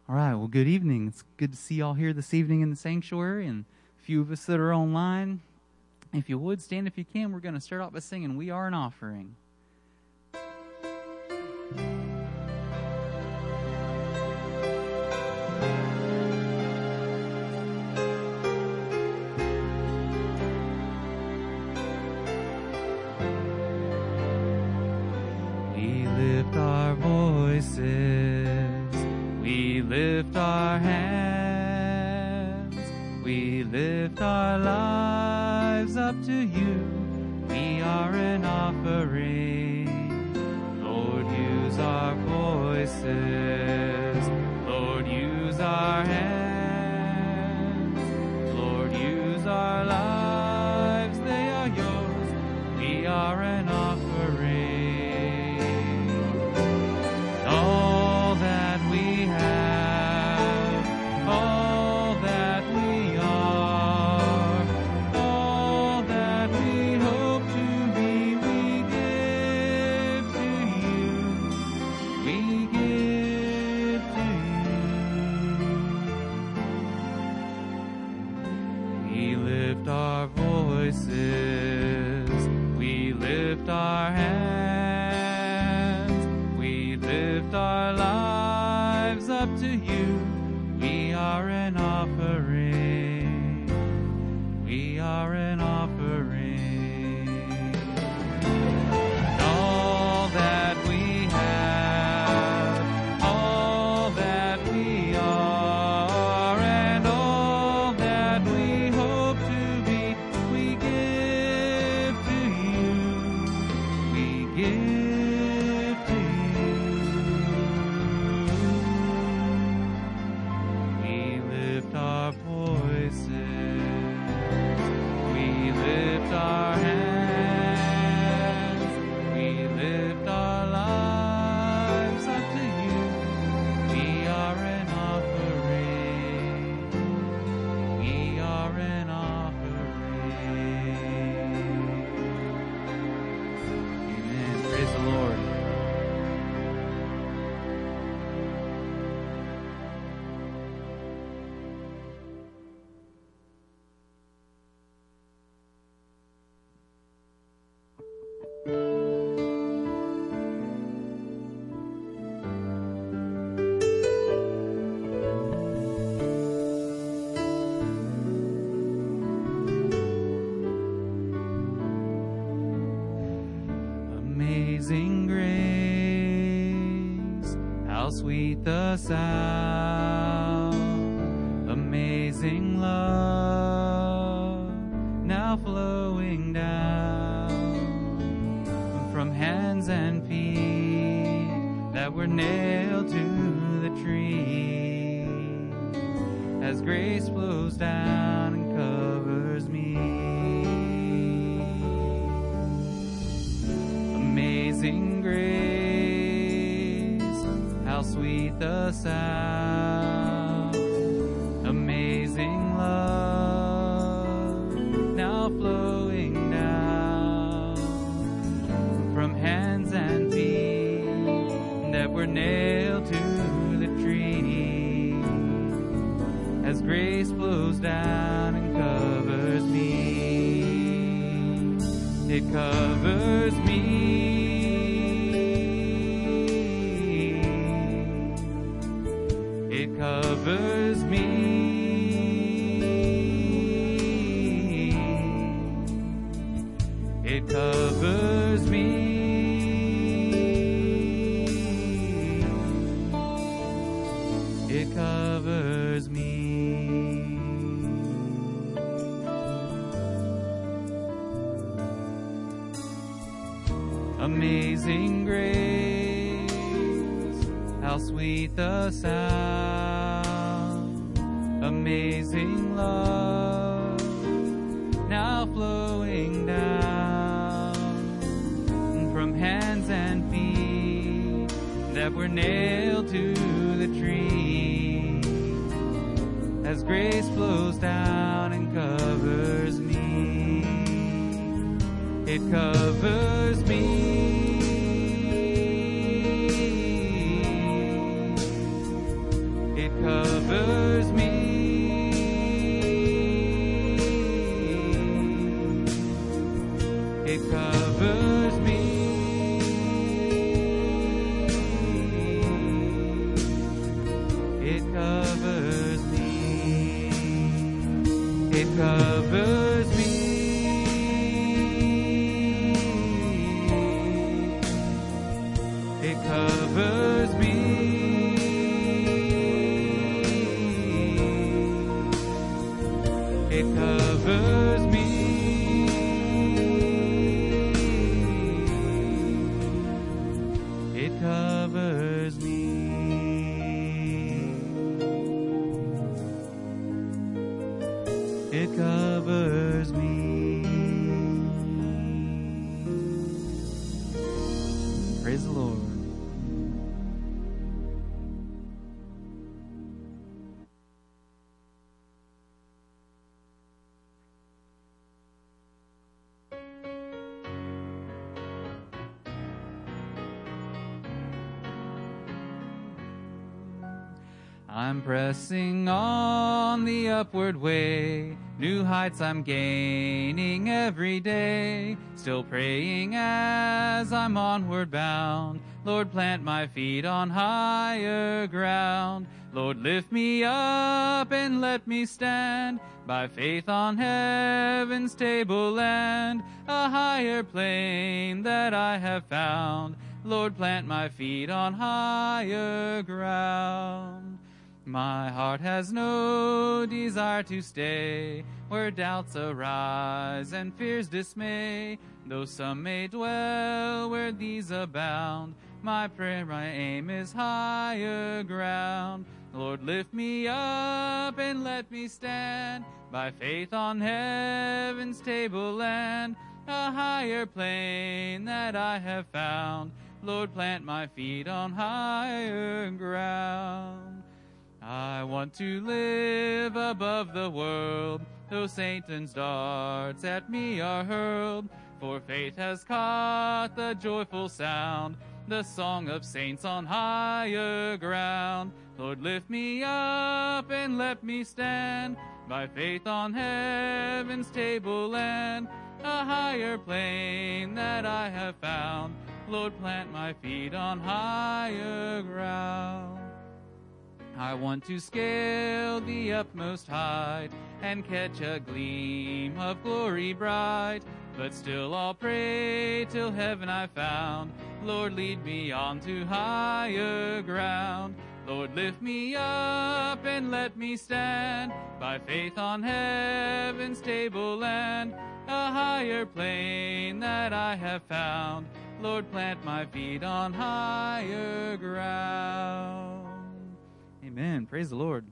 All right, well, good evening. It's good to see y'all here this evening in the sanctuary and a few of us that are online. If you would, stand if you can. We're going to start off by singing We Are an Offering. We lift our voices. We lift our hands, we lift our lives up to you. We are an offering. Lord, use our voices. Lord, use our hands. Lord, use our lives. They are yours. We are an offering. All that we have, all that we are, all that we hope to be, we give to you. We give to you. We lift our voices, we lift our hands, we lift our lives up to you. We are an offering. We are an offering. All that we have, all that we are, and all that we hope to be, we give to you. We give to you. We lift our voices. We lift our hands. We lift our lives up to you. We are an offering. We are an offering. Amen. Praise the Lord. Amazing grace, how sweet the sound. Amazing love, now flowing down from hands and feet that were nailed to the tree. As grace flows down and covers me. Amazing grace, how sweet the sound. Amazing love, now flowing down from hands and feet that were nailed to the tree. As grace flows down and covers me, it covers me. It covers me. It covers me. It covers me. Amazing grace, how sweet the sound. Amazing love, now flowing down from hands and feet that were nailed to the tree. As grace flows down and covers me, it covers me. It covers me. It covers me. It covers me. It covers me. It covers me. It covers me. It covers me. It covers me. Praise the Lord. I'm pressing on the upward way. New heights I'm gaining every day. Still praying as I'm onward bound. Lord, plant my feet on higher ground. Lord, lift me up and let me stand by faith on heaven's table land, a higher plane that I have found. Lord, plant my feet on higher ground. My heart has no desire to stay where doubts arise and fears dismay. Though some may dwell where these abound, my prayer, my aim is higher ground. Lord, lift me up and let me stand by faith on heaven's table land, a higher plane that I have found. Lord, plant my feet on higher ground. I want to live above the world, though Satan's darts at me are hurled. For faith has caught the joyful sound, the song of saints on higher ground. Lord, lift me up and let me stand by faith on heaven's table land, a higher plane that I have found. Lord, plant my feet on higher ground. I want to scale the utmost height and catch a gleam of glory bright. But still I'll pray till heaven I found. Lord, lead me on to higher ground. Lord, lift me up and let me stand by faith on heaven's table land, a higher plane that I have found. Lord, plant my feet on higher ground. Amen. Praise the Lord.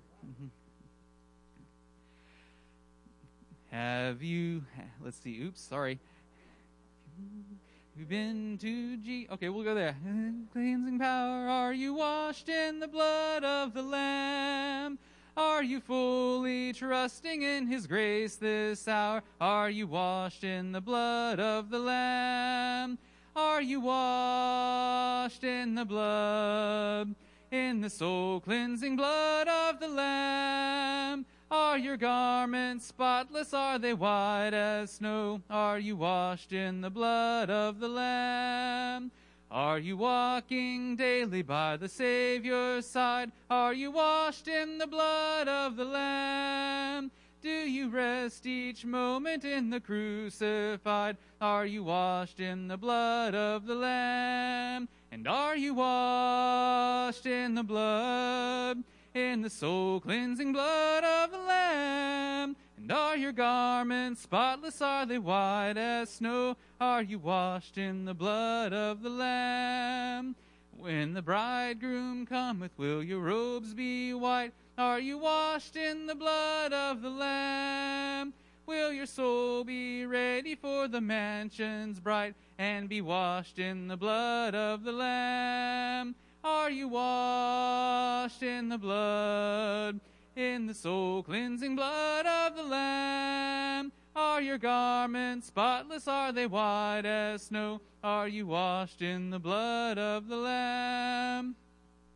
Have you, let's see, oops, sorry. You've been to okay, we'll go there. Cleansing power, are you washed in the blood of the Lamb? Are you fully trusting in His grace this hour? Are you washed in the blood of the Lamb? Are you washed in the blood? In the soul-cleansing blood of the Lamb. Are your garments spotless? Are they white as snow? Are you washed in the blood of the Lamb? Are you walking daily by the Savior's side? Are you washed in the blood of the Lamb? Do you rest each moment in the crucified? Are you washed in the blood of the Lamb? And are you washed in the blood, in the soul-cleansing blood of the Lamb? And are your garments spotless? Are they white as snow? Are you washed in the blood of the Lamb? When the bridegroom cometh, will your robes be white? Are you washed in the blood of the Lamb? Will your soul be ready for the mansions bright, and be washed in the blood of the Lamb? Are you washed in the blood, in the soul-cleansing blood of the Lamb? Are your garments spotless? Are they white as snow? Are you washed in the blood of the Lamb?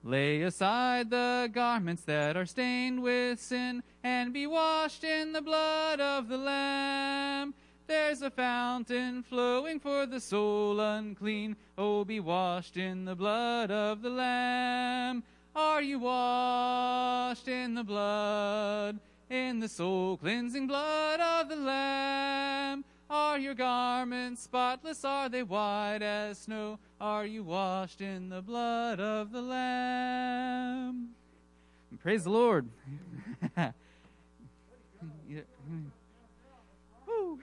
Lay aside the garments that are stained with sin, and be washed in the blood of the Lamb. There's a fountain flowing for the soul unclean. Oh, be washed in the blood of the Lamb. Are you washed in the blood, in the soul-cleansing blood of the Lamb? Are your garments spotless? Are they white as snow? Are you washed in the blood of the Lamb? Praise the Lord. Yeah. Woo.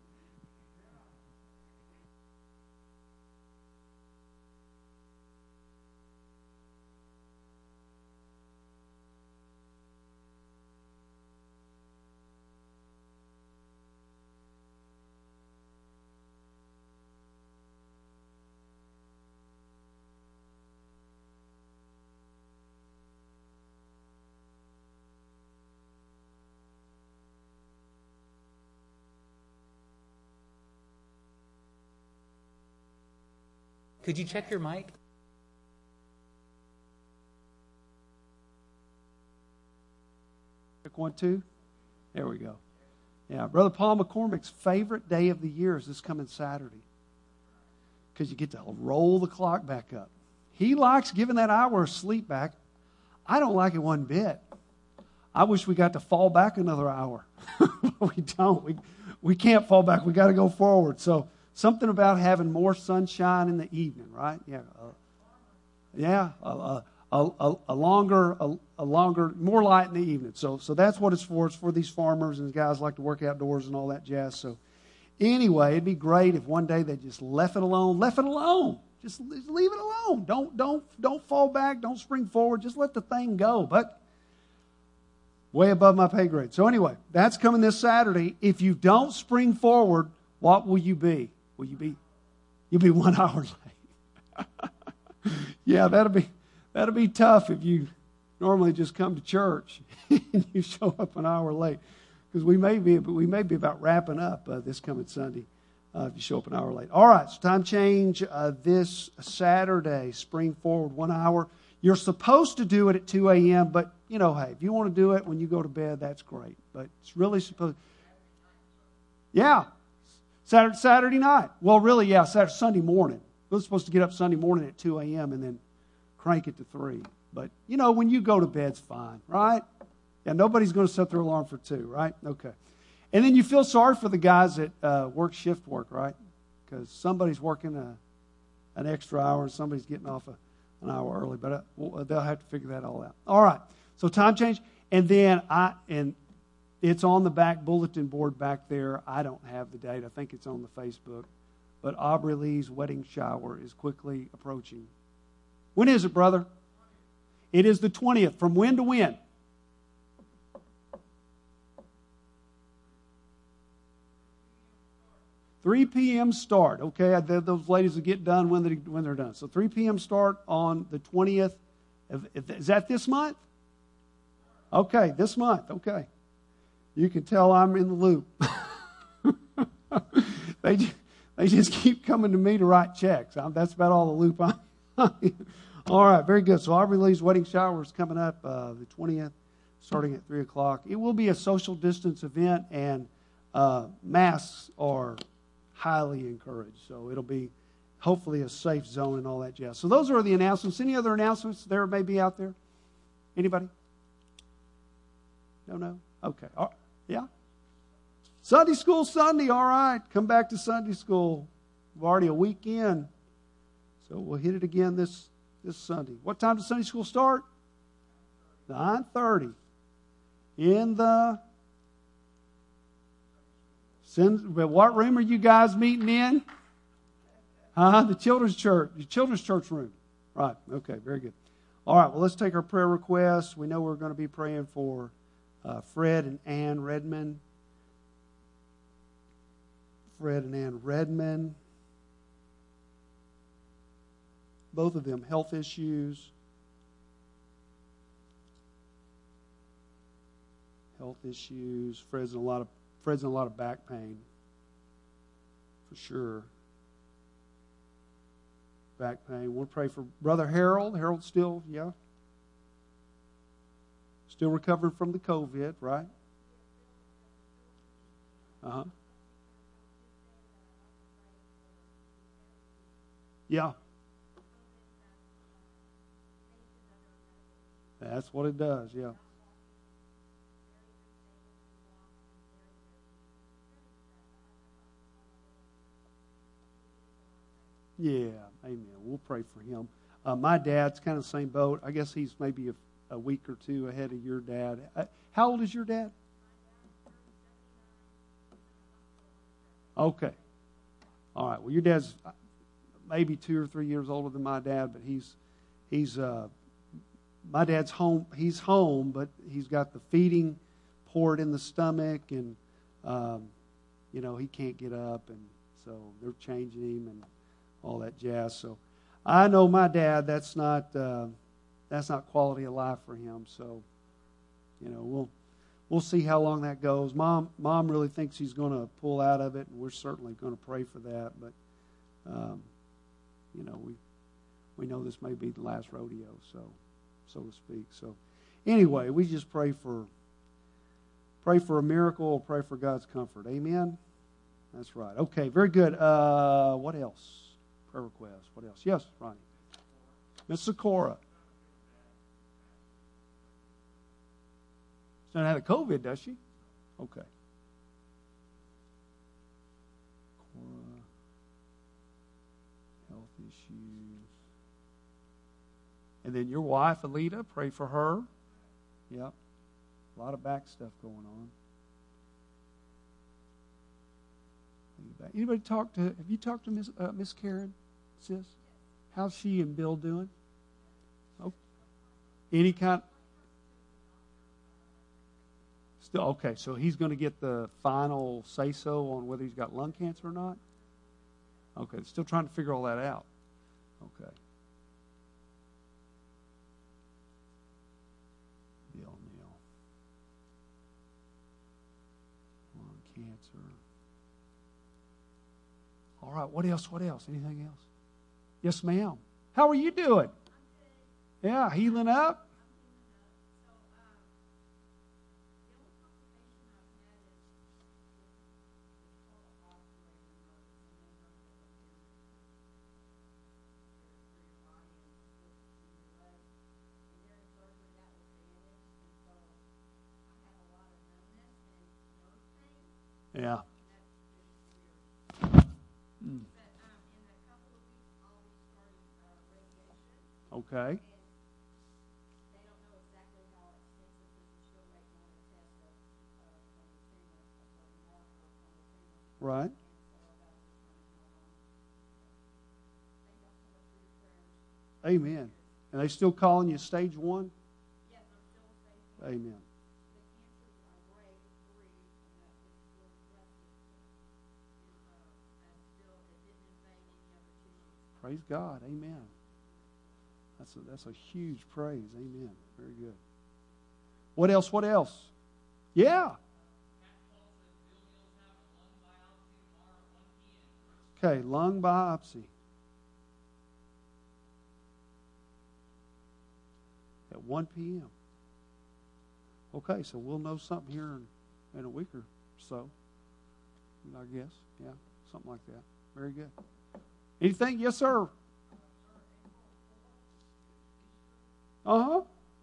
Could you check your mic? Check 1, 2. There we go. Yeah, Brother Paul McCormick's favorite day of the year is this coming Saturday, because you get to roll the clock back up. He likes giving that hour of sleep back. I don't like it one bit. I wish we got to fall back another hour. But we don't. We can't fall back. We got to go forward. So something about having more sunshine in the evening, right? Yeah. A longer, more light in the evening. So that's what it's for. It's for these farmers and guys like to work outdoors and all that jazz. So anyway, it'd be great if one day they just left it alone. Just leave it alone. Don't fall back. Don't spring forward. Just let the thing go. But way above my pay grade. So anyway, that's coming this Saturday. If you don't spring forward, what will you be? You'll be 1 hour late. Yeah, that'll be tough if you normally just come to church and you show up an hour late, because we may be about wrapping up this coming Sunday if you show up an hour late. All right, so time change this Saturday. Spring forward 1 hour. You're supposed to do it at 2 a.m., but hey, if you want to do it when you go to bed, that's great. But it's really supposed. Yeah. Saturday night. Well, really, yeah, Sunday morning. We're supposed to get up Sunday morning at 2 a.m. and then crank it to 3. But, when you go to bed, it's fine, right? Yeah, nobody's going to set their alarm for 2, right? Okay. And then you feel sorry for the guys that work shift work, right? Because somebody's working an extra hour and somebody's getting off an hour early. But they'll have to figure that all out. All right. So time change. And then it's on the back bulletin board back there. I don't have the date. I think it's on the Facebook. But Aubrey Lee's wedding shower is quickly approaching. When is it, brother? It is the 20th. From when to when? 3 p.m. start. Okay, those ladies will get done when they're done. So 3 p.m. start on the 20th. Is that this month? Okay, this month. Okay. You can tell I'm in the loop. They just keep coming to me to write checks. That's about all the loop I'm in. All right, very good. So Aubrey Lee's wedding shower is coming up the 20th, starting at 3 o'clock. It will be a social distance event, and masks are highly encouraged. So it'll be hopefully a safe zone and all that jazz. So those are the announcements. Any other announcements there may be out there? Anybody? No? Okay. Yeah? Sunday school Sunday, all right. Come back to Sunday school. We're already a week in. So we'll hit it again this Sunday. What time does Sunday school start? 9:30. In the... What room are you guys meeting in? The children's church. The children's church room. Right. Okay, very good. All right, well, let's take our prayer requests. We know we're going to be praying for Fred and Ann Redmond. Fred and Ann Redmond. Both of them health issues. Health issues. Fred's in a lot of back pain. For sure. Back pain. We'll pray for Brother Harold. Harold's still, yeah. Still recovering from the COVID, right? Uh-huh. Yeah. That's what it does, yeah. Yeah, amen. We'll pray for him. My dad's kind of the same boat. I guess he's maybe a week or two ahead of your dad. How old is your dad? Okay. All right. Well, your dad's maybe 2 or 3 years older than my dad, but he's my dad's home. He's home, but he's got the feeding port in the stomach, and he can't get up, and so they're changing him and all that jazz. So I know my dad. That's not quality of life for him. So we'll see how long that goes. Mom really thinks he's going to pull out of it, and we're certainly going to pray for that. But we know this may be the last rodeo, so to speak. So anyway, we just pray for a miracle, pray for God's comfort. Amen. That's right. Okay, very good. What else? Prayer request. What else? Yes, Ronnie. Miss Sikora. She doesn't have the COVID, does she? Okay. Cora, health issues. And then your wife, Alita, pray for her. Yep. A lot of back stuff going on. Anybody have you talked to Miss Karen, sis? How's she and Bill doing? Oh, any kind? Still okay. So he's going to get the final say-so on whether he's got lung cancer or not. Okay, still trying to figure all that out. Okay. Bill Neal, lung cancer. All right, what else? Anything else? Yes, ma'am. How are you doing? Yeah, healing up? Yeah. Okay. Right. Amen. And they still calling you stage 1? Yes, I'm still stage 1. Amen. Praise God. Amen. That's a huge praise. Amen. Very good. What else? Yeah. Okay, lung biopsy. At 1 p.m. Okay, so we'll know something here in a week or so, I guess. Yeah, something like that. Very good. Anything? Yes, sir. Uh-huh.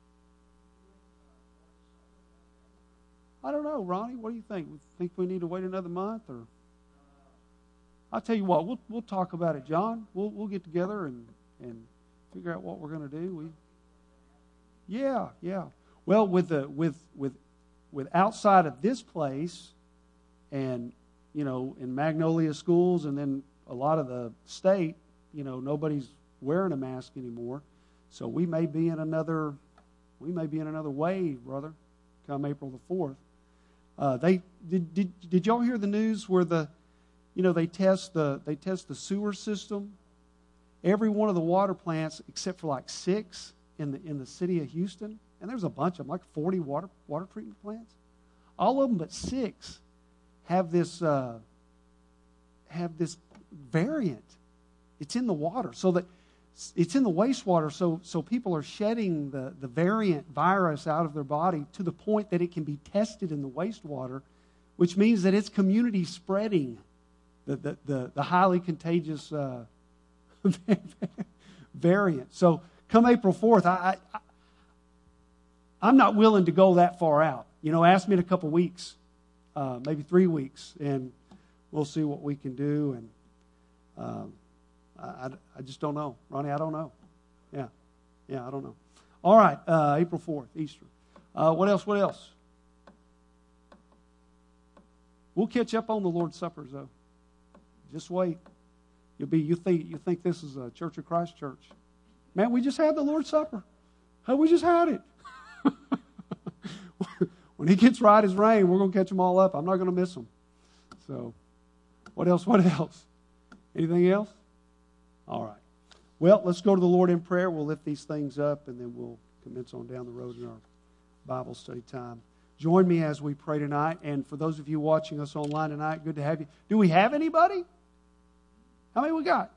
I don't know, Ronnie. What do you think? Think we need to wait another month, or? I'll tell you what. We'll talk about it, John. We'll get together and figure out what we're going to do. Yeah. Well, with outside of this place, and in Magnolia schools, and then a lot of the state, nobody's wearing a mask anymore. So we may be in another wave, brother, come April the 4th. Did y'all hear the news where they test the sewer system? Every one of the water plants, except for like 6 in the city of Houston, and there's a bunch of them, like 40 water treatment plants. All of them but 6 have this variant. It's in the water, it's in the wastewater, so people are shedding the variant virus out of their body to the point that it can be tested in the wastewater, which means that it's community spreading the highly contagious variant. So come April 4th, I'm not willing to go that far out. Ask me in a couple weeks, maybe 3 weeks, and we'll see what we can do. And I just don't know. Ronnie, I don't know. Yeah, I don't know. All right, April 4th, Easter. What else? We'll catch up on the Lord's Suppers, though. Just wait. You think this is a Church of Christ church. Man, we just had the Lord's Supper. Hey, we just had it. When He gets right as rain, we're going to catch them all up. I'm not going to miss them. So, what else? Anything else? All right. Well, let's go to the Lord in prayer. We'll lift these things up, and then we'll commence on down the road in our Bible study time. Join me as we pray tonight. And for those of you watching us online tonight, good to have you. Do we have anybody? How many we got?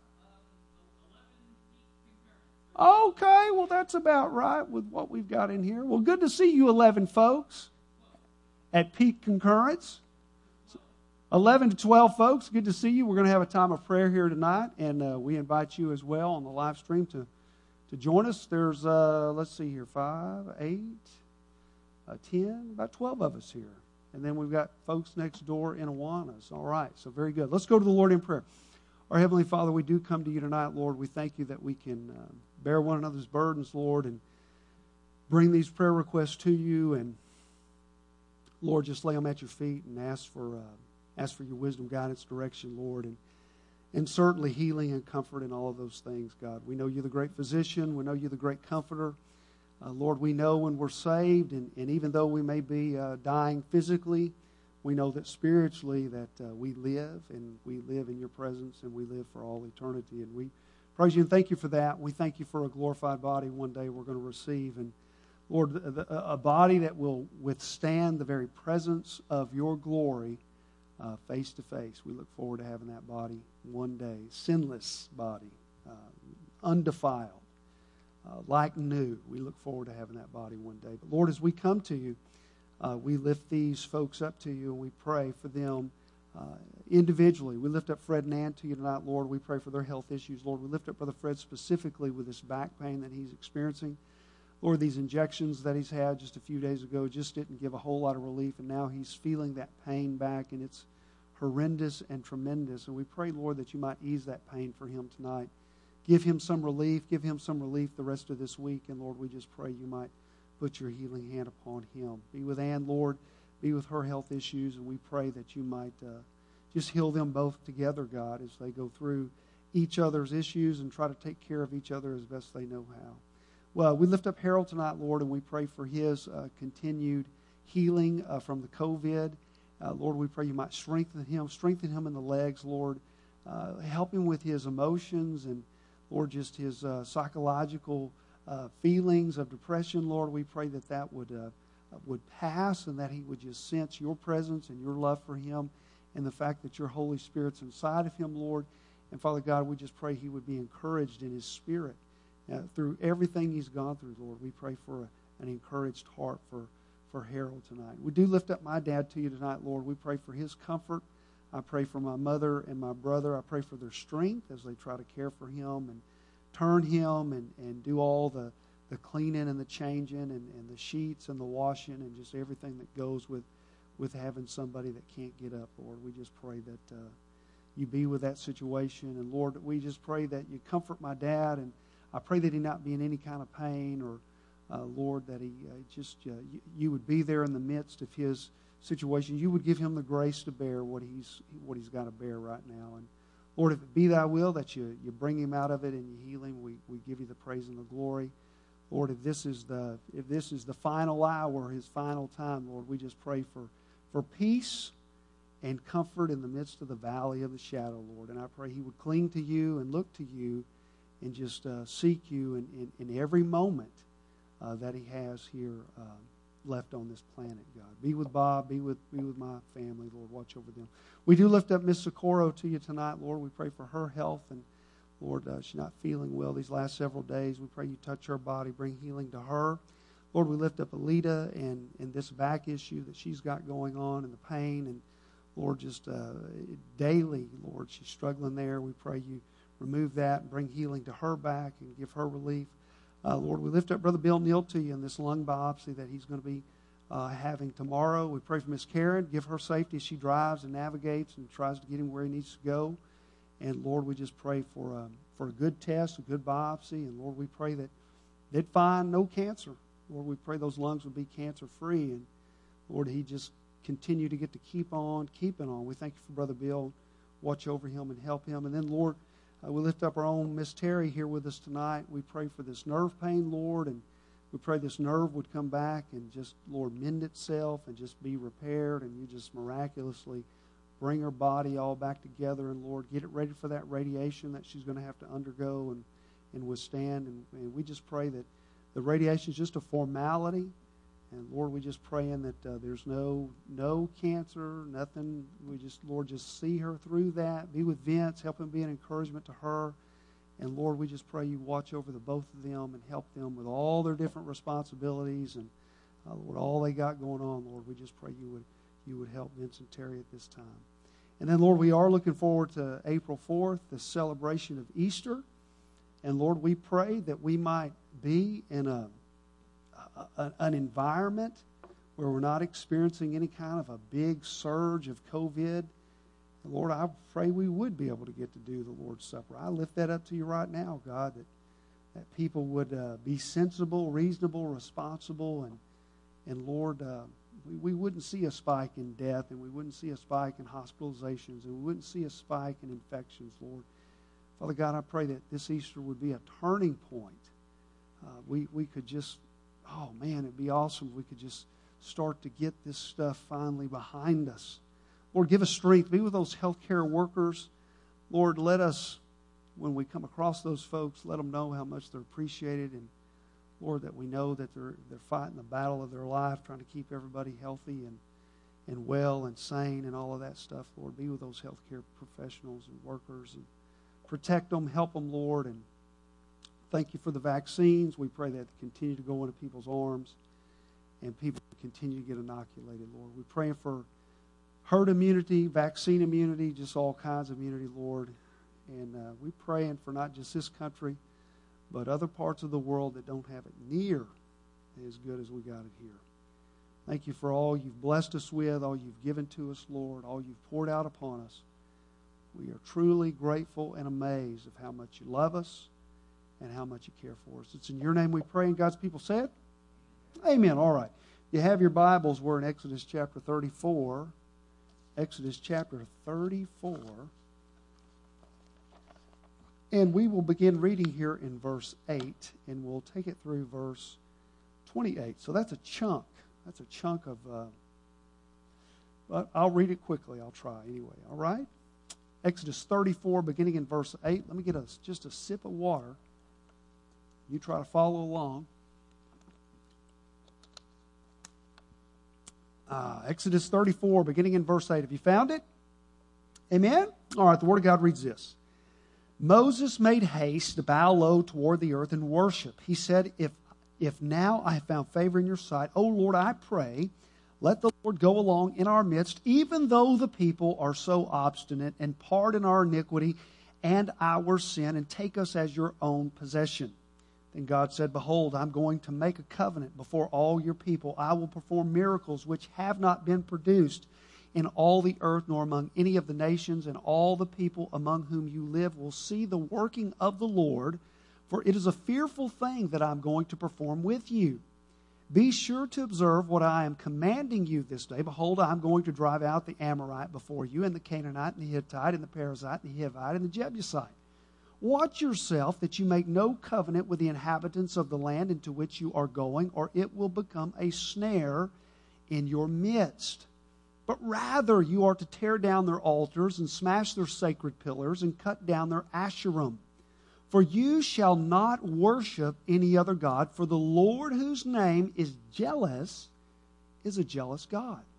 11 Okay, well, that's about right with what we've got in here. Well, good to see you 11 folks at Peak Concurrence. 11 to 12 folks, good to see you. We're going to have a time of prayer here tonight, and we invite you as well on the live stream to join us. There's, let's see here, 5, 8, 10, about 12 of us here. And then we've got folks next door in Awanas. All right, so very good. Let's go to the Lord in prayer. Our Heavenly Father, we do come to you tonight, Lord. We thank you that we can bear one another's burdens, Lord, and bring these prayer requests to you. And, Lord, just lay them at your feet and ask for your wisdom, guidance, direction, Lord, and certainly healing and comfort in all of those things, God. We know you're the great physician. We know you're the great comforter. Lord, we know when we're saved, and even though we may be dying physically, we know that spiritually that we live, and we live in your presence, and we live for all eternity. And we praise you and thank you for that. We thank you for a glorified body one day we're going to receive. And Lord, a body that will withstand the very presence of your glory face to face. We look forward to having that body one day. Sinless body, undefiled, like new. We look forward to having that body one day. But Lord, as we come to you, we lift these folks up to you, and we pray for them individually. We lift up Fred and Ann to you tonight, Lord. We pray for their health issues, Lord. We lift up Brother Fred specifically with this back pain that he's experiencing. Lord, these injections that he's had just a few days ago just didn't give a whole lot of relief, and now he's feeling that pain back, and it's horrendous and tremendous. And we pray, Lord, that you might ease that pain for him tonight. Give him some relief. Give him some relief the rest of this week. And, Lord, we just pray you might put your healing hand upon him. Be with Ann, Lord. Be with her health issues, and we pray that you might just heal them both together, God, as they go through each other's issues and try to take care of each other as best they know how. Well, we lift up Harold tonight, Lord, and we pray for his continued healing from the COVID. Lord, we pray you might strengthen him in the legs, Lord. Help him with his emotions and, Lord, just his psychological feelings of depression. Lord, we pray that would pass, and that he would just sense your presence and your love for him, and the fact that your Holy Spirit's inside of him, Lord. And Father God, we just pray he would be encouraged in his spirit through everything he's gone through, Lord. We pray for an encouraged heart for Harold tonight. We do lift up my dad to you tonight, Lord. We pray for his comfort. I pray for my mother and my brother. I pray for their strength as they try to care for him and turn him and do all the cleaning and the changing and the sheets and the washing and just everything that goes with having somebody that can't get up, Lord. We just pray that you be with that situation. And, Lord, we just pray that you comfort my dad, and I pray that he not be in any kind of pain, or, Lord, that he you would be there in the midst of his situation. You would give him the grace to bear what he's got to bear right now. And, Lord, if it be thy will that you bring him out of it and you heal him, we give you the praise and the glory. Lord, if this is the final hour, his final time, Lord, we just pray for peace and comfort in the midst of the valley of the shadow, Lord. And I pray he would cling to you and look to you and just seek you in every moment that he has here left on this planet, God. Be with Bob. Be with my family, Lord. Watch over them. We do lift up Miss Socorro to you tonight, Lord. We pray for her health. And, Lord, she's not feeling well these last several days. We pray you touch her body, bring healing to her. Lord, we lift up Alita and this back issue that she's got going on and the pain. And, Lord, just daily, Lord, she's struggling there. We pray you remove that and bring healing to her back and give her relief. Lord, we lift up Brother Bill Neal to you in this lung biopsy that he's going to be having tomorrow. We pray for Miss Karen. Give her safety as she drives and navigates and tries to get him where he needs to go. And, Lord, we just pray for a good test, a good biopsy. And, Lord, we pray that they'd find no cancer. Lord, we pray those lungs would be cancer-free. And, Lord, he just continue to get to keep on keeping on. We thank you for Brother Bill. Watch over him and help him. And then, Lord, we lift up our own Miss Terry here with us tonight. We pray for this nerve pain, Lord, and we pray this nerve would come back and just, Lord, mend itself and just be repaired, and you just miraculously bring her body all back together, and, Lord, get it ready for that radiation that she's going to have to undergo and withstand. And we just pray that the radiation is just a formality. And, Lord, we just praying that there's no cancer, nothing. We just, Lord, just see her through that. Be with Vince. Help him be an encouragement to her. And, Lord, we just pray you watch over the both of them and help them with all their different responsibilities and, Lord, all they got going on, Lord. We just pray you would help Vince and Terry at this time. And then, Lord, we are looking forward to April 4th, the celebration of Easter. And, Lord, we pray that we might be in an environment where we're not experiencing any kind of a big surge of COVID. And Lord, I pray we would be able to get to do the Lord's Supper. I lift that up to you right now, God, that people would be sensible, reasonable, responsible, and Lord, we wouldn't see a spike in death, and we wouldn't see a spike in hospitalizations, and we wouldn't see a spike in infections, Lord. Father God, I pray that this Easter would be a turning point. We could just, oh man, it'd be awesome if we could just start to get this stuff finally behind us. Lord, give us strength. Be with those healthcare workers. Lord, let us, when we come across those folks, let them know how much they're appreciated. And Lord, that we know that they're fighting the battle of their life, trying to keep everybody healthy and well and sane and all of that stuff. Lord, be with those healthcare professionals and workers and protect them, help them, Lord. And thank you for the vaccines. We pray that they continue to go into people's arms and people continue to get inoculated, Lord. We're praying for herd immunity, vaccine immunity, just all kinds of immunity, Lord. And we're praying for not just this country, but other parts of the world that don't have it near as good as we got it here. Thank you for all you've blessed us with, all you've given to us, Lord, all you've poured out upon us. We are truly grateful and amazed of how much you love us and how much you care for us. It's in your name we pray, and God's people said, amen. All right. You have your Bibles. We're in Exodus chapter 34. Exodus chapter 34. And we will begin reading here in verse 8, and we'll take it through verse 28. So that's a chunk. That's a chunk of, but I'll read it quickly. I'll try anyway. All right? Exodus 34, beginning in verse 8. Let me get just a sip of water. You try to follow along. Exodus 34, beginning in verse 8. Have you found it? Amen? All right, the Word of God reads this. Moses made haste to bow low toward the earth and worship. He said, If now I have found favor in your sight, O Lord, I pray, let the Lord go along in our midst, even though the people are so obstinate, and pardon our iniquity and our sin, and take us as your own possession. Then God said, Behold, I'm going to make a covenant before all your people. I will perform miracles which have not been produced in all the earth, nor among any of the nations, and all the people among whom you live will see the working of the Lord, for it is a fearful thing that I'm going to perform with you. Be sure to observe what I am commanding you this day. Behold, I'm going to drive out the Amorite before you, and the Canaanite, and the Hittite, and the Perizzite, and the Hivite, and the Jebusite. Watch yourself that you make no covenant with the inhabitants of the land into which you are going, or it will become a snare in your midst. But rather you are to tear down their altars and smash their sacred pillars and cut down their Asherim. For you shall not worship any other God, for the Lord whose name is jealous is a jealous God.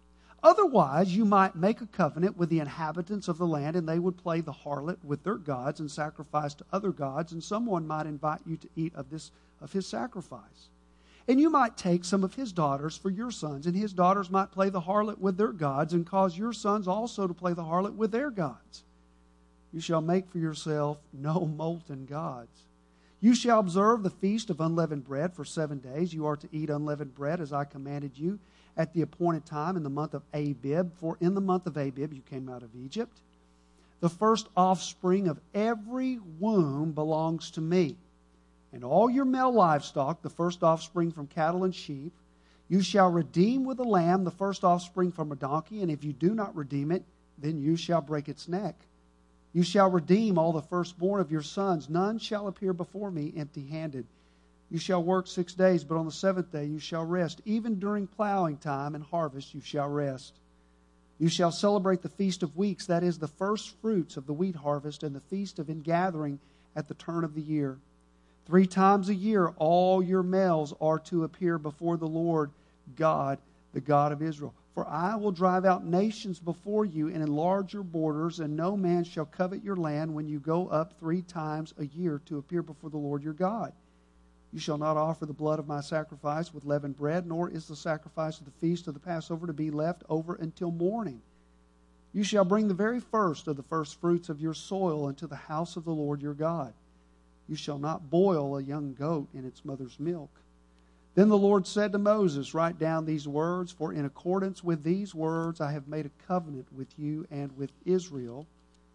Otherwise, you might make a covenant with the inhabitants of the land, and they would play the harlot with their gods and sacrifice to other gods, and someone might invite you to eat of his sacrifice. And you might take some of his daughters for your sons, and his daughters might play the harlot with their gods, and cause your sons also to play the harlot with their gods. You shall make for yourself no molten gods. You shall observe the feast of unleavened bread for 7 days. You are to eat unleavened bread as I commanded you at the appointed time in the month of Abib. For in the month of Abib you came out of Egypt. The first offspring of every womb belongs to me. And all your male livestock, the first offspring from cattle and sheep, you shall redeem with a lamb, the first offspring from a donkey. And if you do not redeem it, then you shall break its neck. You shall redeem all the firstborn of your sons. None shall appear before me empty-handed. You shall work 6 days, but on the seventh day you shall rest. Even during plowing time and harvest you shall rest. You shall celebrate the Feast of Weeks, that is, the first fruits of the wheat harvest, and the Feast of Ingathering at the turn of the year. 3 times a year all your males are to appear before the Lord God, the God of Israel. For I will drive out nations before you and enlarge your borders, and no man shall covet your land when you go up 3 times a year to appear before the Lord your God. You shall not offer the blood of my sacrifice with leavened bread, nor is the sacrifice of the feast of the Passover to be left over until morning. You shall bring the very first of the first fruits of your soil into the house of the Lord your God. You shall not boil a young goat in its mother's milk. Then the Lord said to Moses, write down these words, for in accordance with these words I have made a covenant with you and with Israel.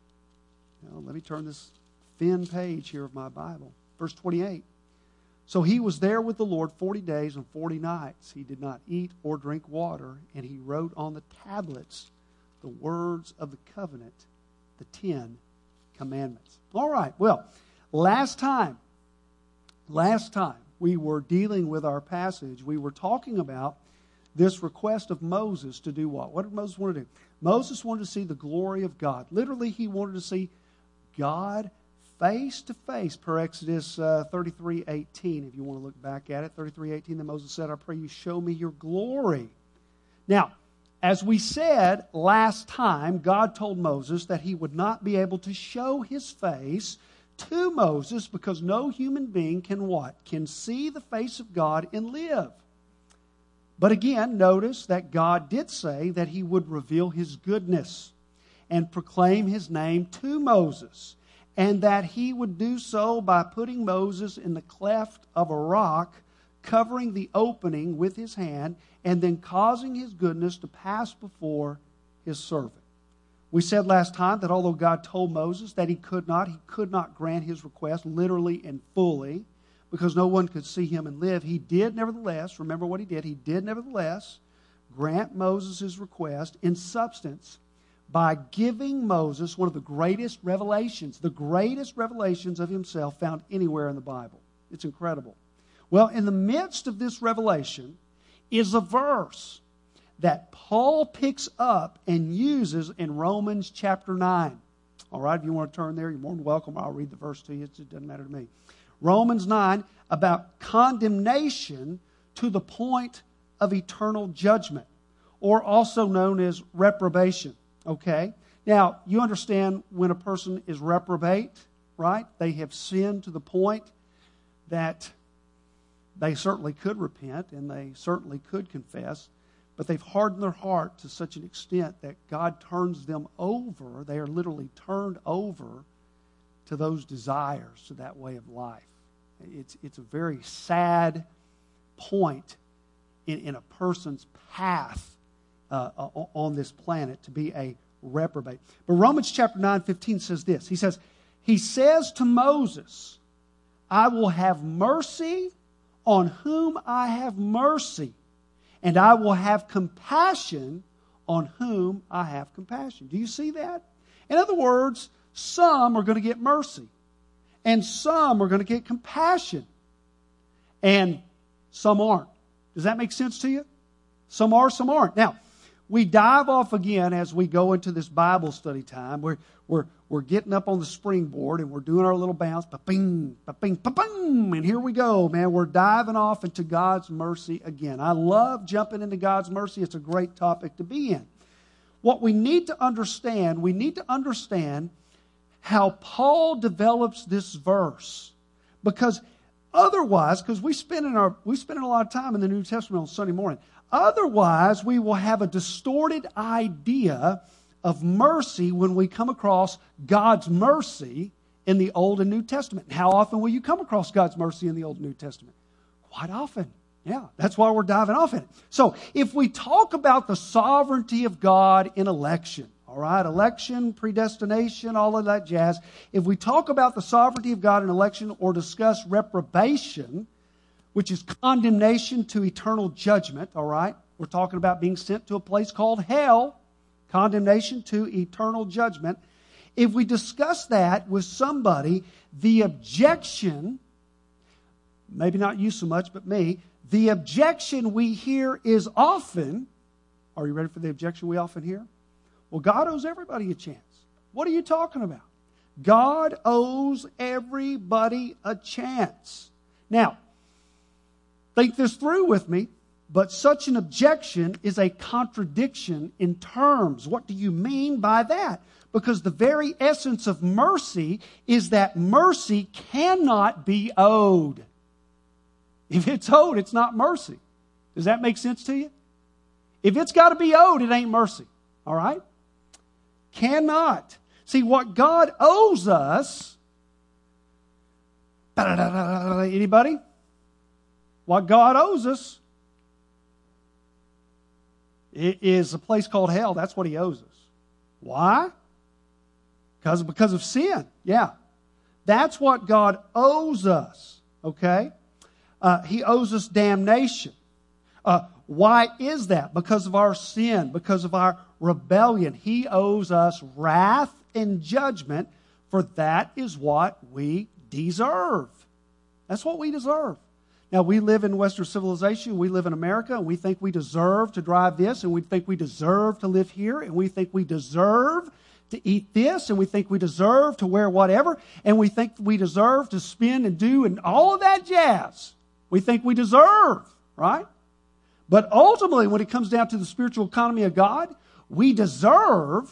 Now, let me turn this thin page here of my Bible. Verse 28. So he was there with the Lord 40 days and 40 nights. He did not eat or drink water, and he wrote on the tablets the words of the covenant, the 10 commandments. All right, well, last time we were dealing with our passage, we were talking about this request of Moses to do what? What did Moses want to do? Moses wanted to see the glory of God. Literally, he wanted to see God face to face, per Exodus 33:18. If you want to look back at it, 33:18, then Moses said, I pray you show me your glory. Now, as we said last time, God told Moses that he would not be able to show his face to Moses because no human being can what? Can see the face of God and live. But again, notice that God did say that he would reveal his goodness and proclaim his name to Moses, and that he would do so by putting Moses in the cleft of a rock, covering the opening with his hand, and then causing his goodness to pass before his servant. We said last time that although God told Moses that he could not grant his request literally and fully because no one could see him and live, he did nevertheless, remember what he did, he did nevertheless grant Moses his request in substance by giving Moses one of the greatest revelations of himself found anywhere in the Bible. It's incredible. Well, in the midst of this revelation is a verse that Paul picks up and uses in Romans chapter 9. All right, if you want to turn there, you're more than welcome. I'll read the verse to you. It doesn't matter to me. Romans 9, about condemnation to the point of eternal judgment, or also known as reprobation. Okay? Now, you understand when a person is reprobate, right? They have sinned to the point that they certainly could repent and they certainly could confess, but they've hardened their heart to such an extent that God turns them over. They are literally turned over to those desires, to that way of life. It's a very sad point in a person's path on this planet to be a reprobate. But Romans chapter 9:15 says this. He says to Moses, I will have mercy on whom I have mercy, and I will have compassion on whom I have compassion. Do you see that? In other words, some are going to get mercy, and some are going to get compassion, and some aren't. Does that make sense to you? Some are, some aren't. Now, we dive off again as we go into this Bible study time. We're getting up on the springboard and we're doing our little bounce. Ba-bing, ba-bing, ba-bing. And here we go, man. We're diving off into God's mercy again. I love jumping into God's mercy. It's a great topic to be in. what we need to understand how Paul develops this verse. Because otherwise, because we spend a lot of time in the New Testament on Sunday morning. Otherwise, we will have a distorted idea of mercy when we come across God's mercy in the Old and New Testament. And how often will you come across God's mercy in the Old and New Testament? Quite often. Yeah, that's why we're diving off in it. So, if we talk about the sovereignty of God in election, all right, election, predestination, all of that jazz. If we talk about the sovereignty of God in election or discuss reprobation, which is condemnation to eternal judgment, all right? We're talking about being sent to a place called hell, condemnation to eternal judgment. If we discuss that with somebody, the objection, maybe not you so much, but me, the objection we hear is often, are you ready for the objection we often hear? Well, God owes everybody a chance. What are you talking about? God owes everybody a chance. Now, think this through with me, but such an objection is a contradiction in terms. What do you mean by that? Because the very essence of mercy is that mercy cannot be owed. If it's owed, it's not mercy. Does that make sense to you? If it's got to be owed, it ain't mercy. All right? Cannot. See, what God owes us, anybody? What God owes us is a place called hell. That's what He owes us. Why? Because of sin. Yeah. That's what God owes us. Okay? He owes us damnation. Why is that? Because of our sin, because of our rebellion. He owes us wrath and judgment, for that is what we deserve. That's what we deserve. Now, we live in Western civilization, we live in America, and we think we deserve to drive this, and we think we deserve to live here, and we think we deserve to eat this, and we think we deserve to wear whatever, and we think we deserve to spend and do and all of that jazz. We think we deserve, right? But ultimately, when it comes down to the spiritual economy of God, we deserve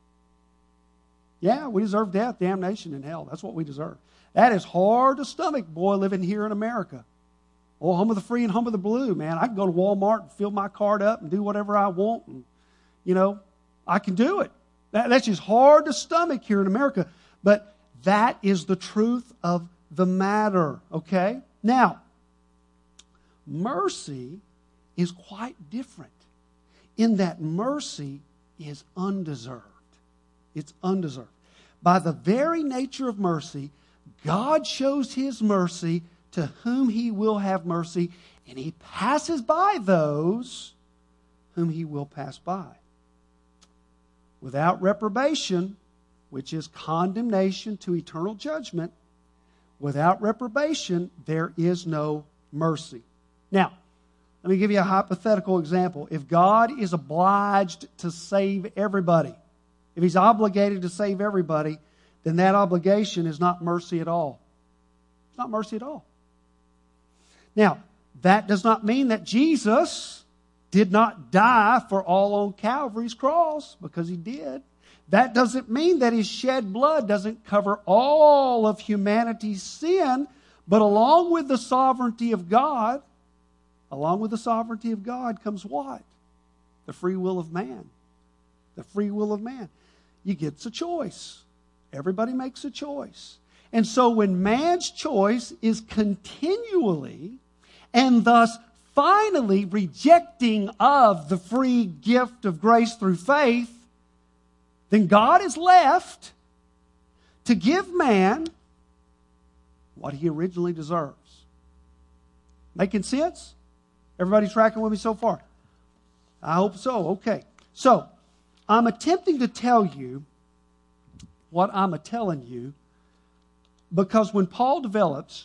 death, damnation, and hell. That's what we deserve. That is hard to stomach, boy, living here in America. Oh, home of the free and home of the blue, man. I can go to Walmart and fill my card up and do whatever I want. And, I can do it. That's just hard to stomach here in America. But that is the truth of the matter, okay? Now, mercy is quite different in that mercy is undeserved. It's undeserved. By the very nature of mercy, God shows His mercy to whom He will have mercy, and He passes by those whom He will pass by. Without reprobation, which is condemnation to eternal judgment, without reprobation, there is no mercy. Now, let me give you a hypothetical example. If God is obliged to save everybody, if He's obligated to save everybody, then that obligation is not mercy at all. It's not mercy at all. Now, that does not mean that Jesus did not die for all on Calvary's cross, because He did. That doesn't mean that His shed blood doesn't cover all of humanity's sin, but along with the sovereignty of God, comes what? The free will of man. The free will of man. You get a choice. Everybody makes a choice. And so when man's choice is continually and thus finally rejecting of the free gift of grace through faith, then God is left to give man what he originally deserves. Making sense? Everybody tracking with me so far? I hope so. Okay. So, I'm attempting to tell you what I'm telling you because when Paul develops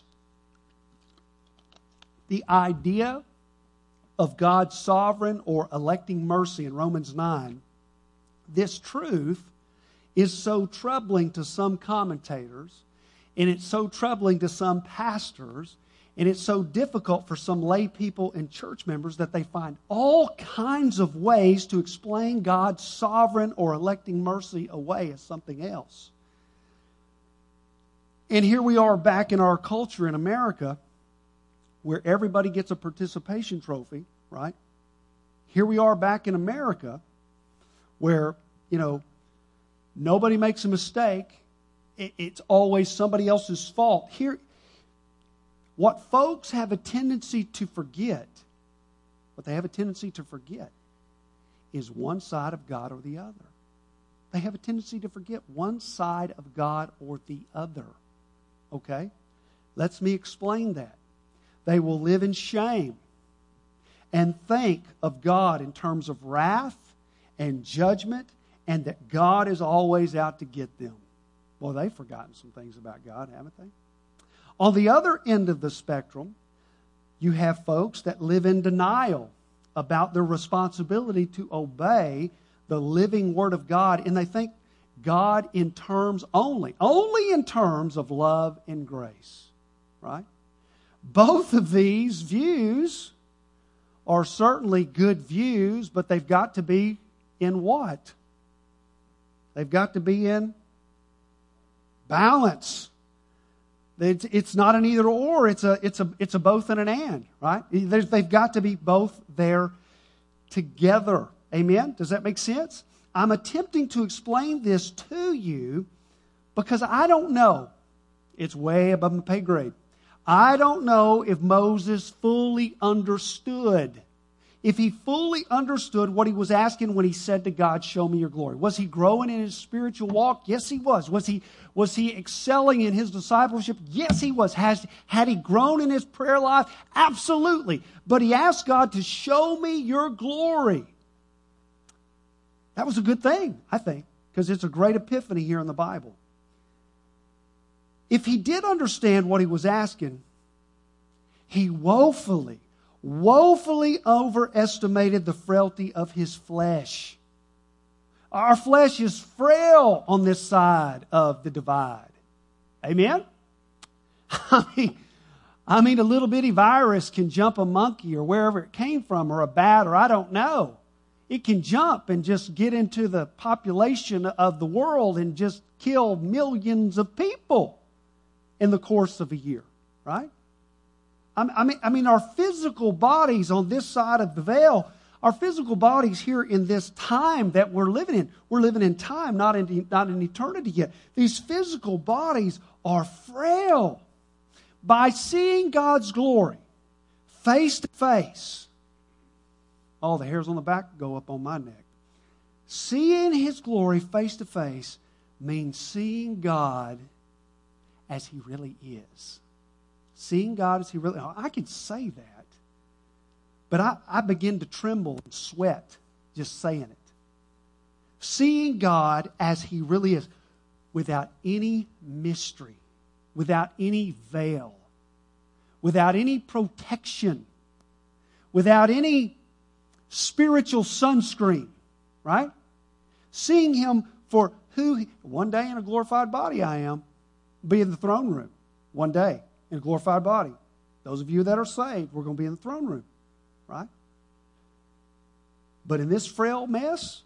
the idea of God's sovereign or electing mercy in Romans 9, this truth is so troubling to some commentators, and it's so troubling to some pastors, And it's so difficult for some lay people and church members that they find all kinds of ways to explain God's sovereign or electing mercy away as something else. And here we are back in our culture in America where everybody gets a participation trophy, right? Here we are back in America where, nobody makes a mistake. It's always somebody else's fault. Here, what folks have a tendency to forget, is one side of God or the other. They have a tendency to forget one side of God or the other. Okay? Let me explain that. They will live in shame and think of God in terms of wrath and judgment, and that God is always out to get them. Well, they've forgotten some things about God, haven't they? On the other end of the spectrum, you have folks that live in denial about their responsibility to obey the living Word of God, and they think God in terms only in terms of love and grace, right? Both of these views are certainly good views, but they've got to be in what? They've got to be in balance. It's not an either or. It's a both and an and, right? They've got to be both there together. Amen? Does that make sense? I'm attempting to explain this to you because I don't know. It's way above my pay grade. I don't know if Moses fully understood. If he fully understood what he was asking when he said to God, show me your glory. Was he growing in his spiritual walk? Yes, he was. Was he excelling in his discipleship? Yes, he was. Had he grown in his prayer life? Absolutely. But he asked God to show me your glory. That was a good thing, I think, because it's a great epiphany here in the Bible. If he did understand what he was asking, he woefully overestimated the frailty of his flesh. Our flesh is frail on this side of the divide. Amen? I mean, a little bitty virus can jump a monkey or wherever it came from, or a bat, or I don't know. It can jump and just get into the population of the world and just kill millions of people in the course of a year, right? I mean, our physical bodies on this side of the veil, our physical bodies here in this time that we're living in time, not in eternity yet. These physical bodies are frail. By seeing God's glory face to face, all the hairs on the back go up on my neck. Seeing His glory face to face means seeing God as He really is. Seeing God as He really is. I can say that, but I begin to tremble and sweat just saying it. Seeing God as He really is, without any mystery, without any veil, without any protection, without any spiritual sunscreen, right? Seeing Him for who one day in a glorified body I am, be in the throne room. One day in a glorified body. Those of you that are saved, we're going to be in the throne room, right? But in this frail mess,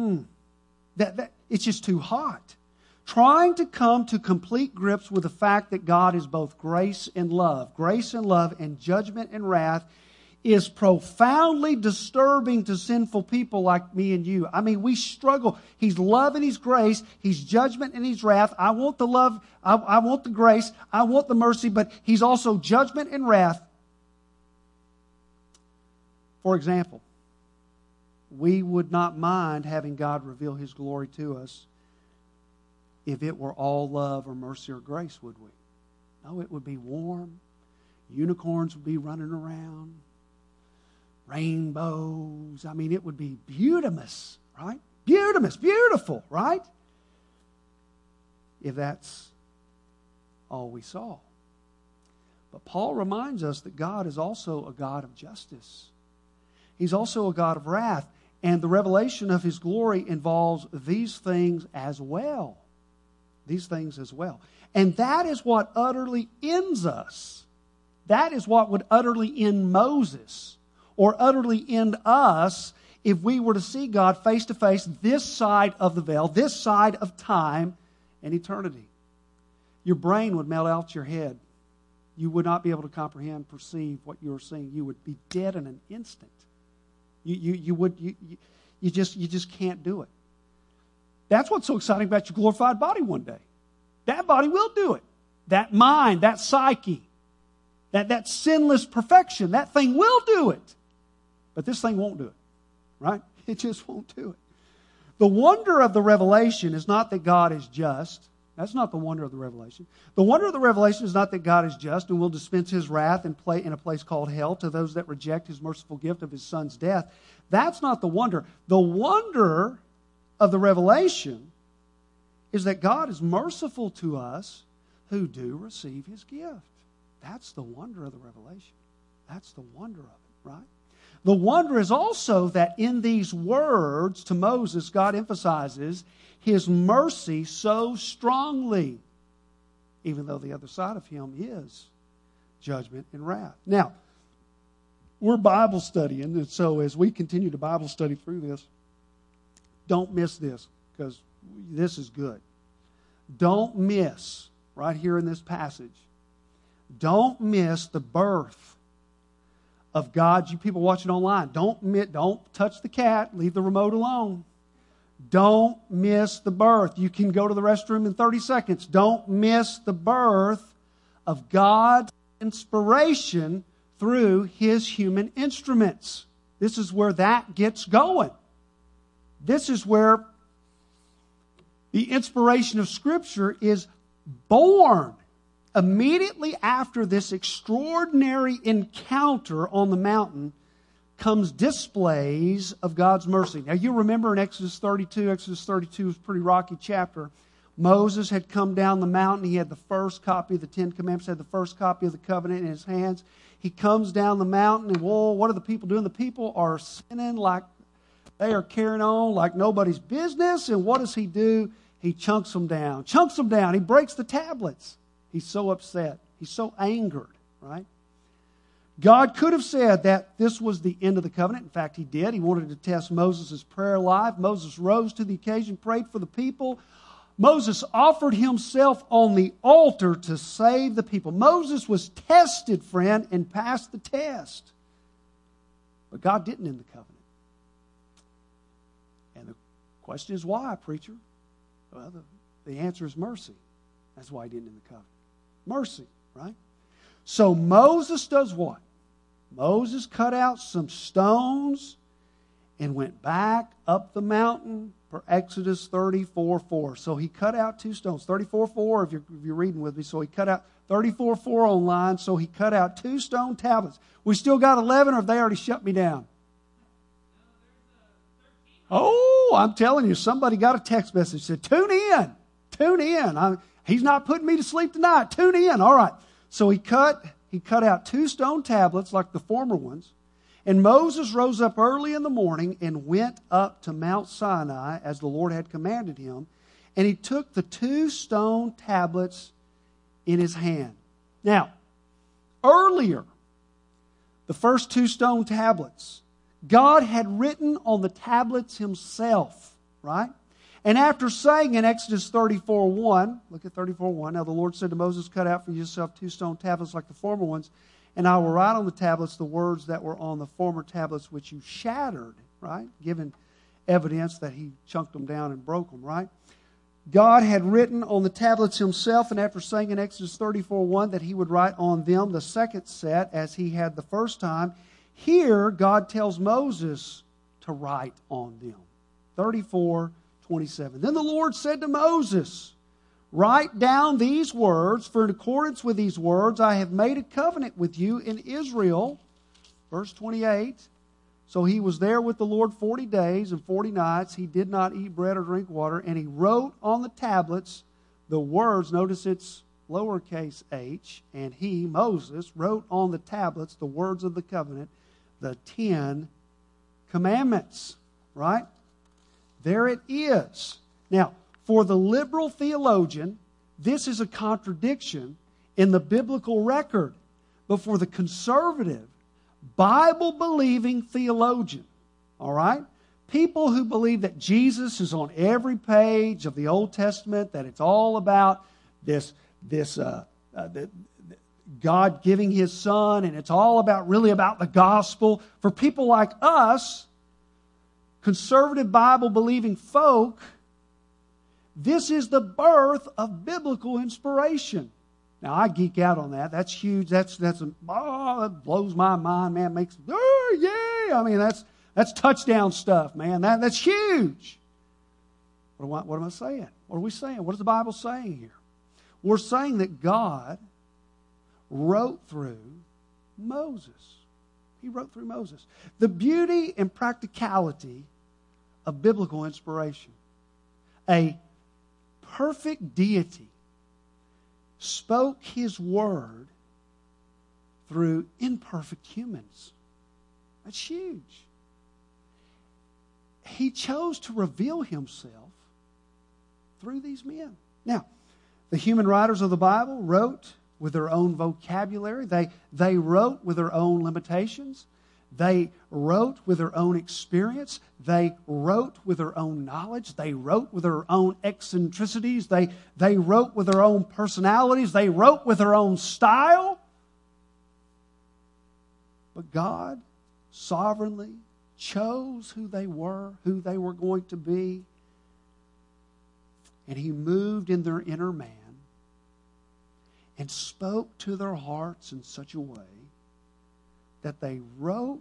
it's just too hot. Trying to come to complete grips with the fact that God is both grace and love and judgment and wrath is profoundly disturbing to sinful people like me and you. I mean, we struggle. He's love and He's grace. He's judgment and He's wrath. I want the love. I want the grace. I want the mercy, but He's also judgment and wrath. For example, we would not mind having God reveal His glory to us if it were all love or mercy or grace, would we? No, it would be warm. Unicorns would be running around. Rainbows. I mean, it would be beautimous, right? Beautiful, right? If that's all we saw. But Paul reminds us that God is also a God of justice. He's also a God of wrath. And the revelation of His glory involves these things as well. These things as well. And that is what utterly ends us. That is what would utterly end Moses or utterly end us if we were to see God face to face this side of the veil, this side of time and eternity. Your brain would melt out your head. You would not be able to comprehend, perceive what you were seeing. You would be dead in an instant. You just can't do it. That's what's so exciting about your glorified body one day. That body will do it. That mind, that psyche, that sinless perfection, that thing will do it. But this thing won't do it. Right? It just won't do it. The wonder of the revelation is not that God is just. That's not the wonder of the revelation. The wonder of the revelation is not that God is just and will dispense His wrath in a place called hell to those that reject His merciful gift of His Son's death. That's not the wonder. The wonder of the revelation is that God is merciful to us who do receive His gift. That's the wonder of the revelation. That's the wonder of it, right? The wonder is also that in these words to Moses, God emphasizes His mercy so strongly, even though the other side of Him is judgment and wrath. Now, we're Bible studying, and so as we continue to Bible study through this, don't miss this, because this is good. Don't miss, right here in this passage, don't miss the birth of God. You people watching online, don't touch the cat. Leave the remote alone. Don't miss the birth. You can go to the restroom in 30 seconds. Don't miss the birth of God's inspiration through His human instruments. This is where that gets going. This is where the inspiration of Scripture is born. Immediately after this extraordinary encounter on the mountain comes displays of God's mercy. Now you remember in Exodus 32 is a pretty rocky chapter. Moses had come down the mountain. He had the first copy of the Ten Commandments, had the first copy of the covenant in his hands. He comes down the mountain and, whoa, what are the people doing? The people are sinning like they are carrying on like nobody's business. And what does he do? He chunks them down. He breaks the tablets. He's so upset. He's so angered, right? God could have said that this was the end of the covenant. In fact, He did. He wanted to test Moses' prayer life. Moses rose to the occasion, prayed for the people. Moses offered himself on the altar to save the people. Moses was tested, friend, and passed the test. But God didn't end the covenant. And the question is why, preacher? Well, the answer is mercy. That's why He didn't end the covenant. Mercy, right? So Moses does what? Moses cut out some stones and went back up the mountain for Exodus 34:4. So he cut out 2 stones. 34:4 if you're reading with me. So he cut out 34:4 online. So he cut out 2 stone tablets. We still got 11, or have they already shut me down? Oh, I'm telling you, somebody got a text message that said, tune in. He's not putting me to sleep tonight. Tune in. All right. So he cut out 2 stone tablets like the former ones. And Moses rose up early in the morning and went up to Mount Sinai as the Lord had commanded him. And he took the 2 stone tablets in his hand. Now, earlier, the first 2 stone tablets, God had written on the tablets Himself, right? And after saying in Exodus 34:1, look at 34:1, now the Lord said to Moses, cut out for yourself 2 stone tablets like the former ones, and I will write on the tablets the words that were on the former tablets which you shattered, right? Given evidence that he chunked them down and broke them, right? God had written on the tablets Himself, and after saying in Exodus 34:1 that He would write on them the second set as He had the first time, here God tells Moses to write on them. 34:27. Then the Lord said to Moses, write down these words, for in accordance with these words I have made a covenant with you in Israel. Verse 28. So he was there with the Lord 40 days and 40 nights. He did not eat bread or drink water. And he wrote on the tablets the words. Notice it's lowercase h. And he, Moses, wrote on the tablets the words of the covenant, the 10 Commandments. Right? There it is. Now, for the liberal theologian, this is a contradiction in the biblical record. but for the conservative, Bible-believing theologian. All right? People who believe that Jesus is on every page of the Old Testament, that it's all about this God giving His Son, and it's all really about the gospel. For people like us, conservative Bible-believing folk, this is the birth of biblical inspiration. Now, I geek out on that. That's huge. That blows my mind, man. Yeah. I mean, that's touchdown stuff, man. That's huge. What am I saying? What are we saying? What is the Bible saying here? We're saying that God wrote through Moses. He wrote through Moses. The beauty and practicality of biblical inspiration. A perfect deity spoke His word through imperfect humans. That's huge. He chose to reveal Himself through these men. Now, the human writers of the Bible wrote with their own vocabulary. They wrote with their own limitations. They wrote with their own experience. They wrote with their own knowledge. They wrote with their own eccentricities. They wrote with their own personalities. They wrote with their own style. But God sovereignly chose who they were going to be. And He moved in their inner man and spoke to their hearts in such a way that they wrote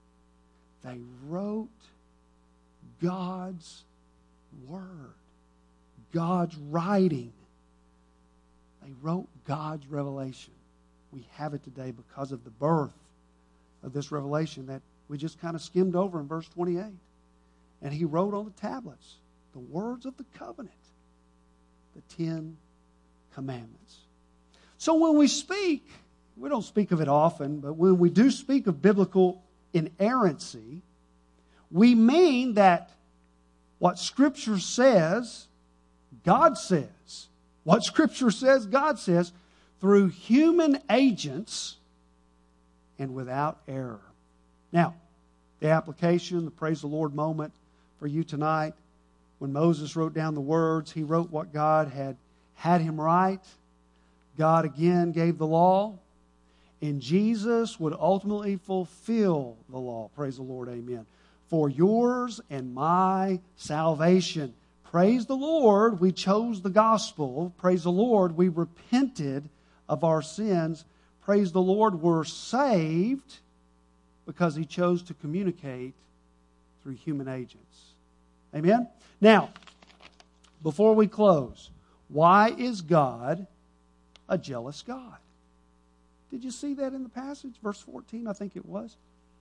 God's word, God's writing. They wrote God's revelation. We have it today because of the birth of this revelation that we just kind of skimmed over in verse 28. And He wrote on the tablets the words of the covenant, the 10 commandments. So when we speak, we don't speak of it often, but when we do speak of biblical inerrancy, we mean that what Scripture says, God says. What Scripture says, God says, through human agents and without error. Now, the application, the praise the Lord moment for you tonight, when Moses wrote down the words, he wrote what God had him write. God again gave the law. And Jesus would ultimately fulfill the law. Praise the Lord, amen. For yours and my salvation. Praise the Lord, we chose the gospel. Praise the Lord, we repented of our sins. Praise the Lord, we're saved because He chose to communicate through human agents. Amen? Now, before we close, why is God a jealous God? Did you see that in the passage? Verse 14, I think it was.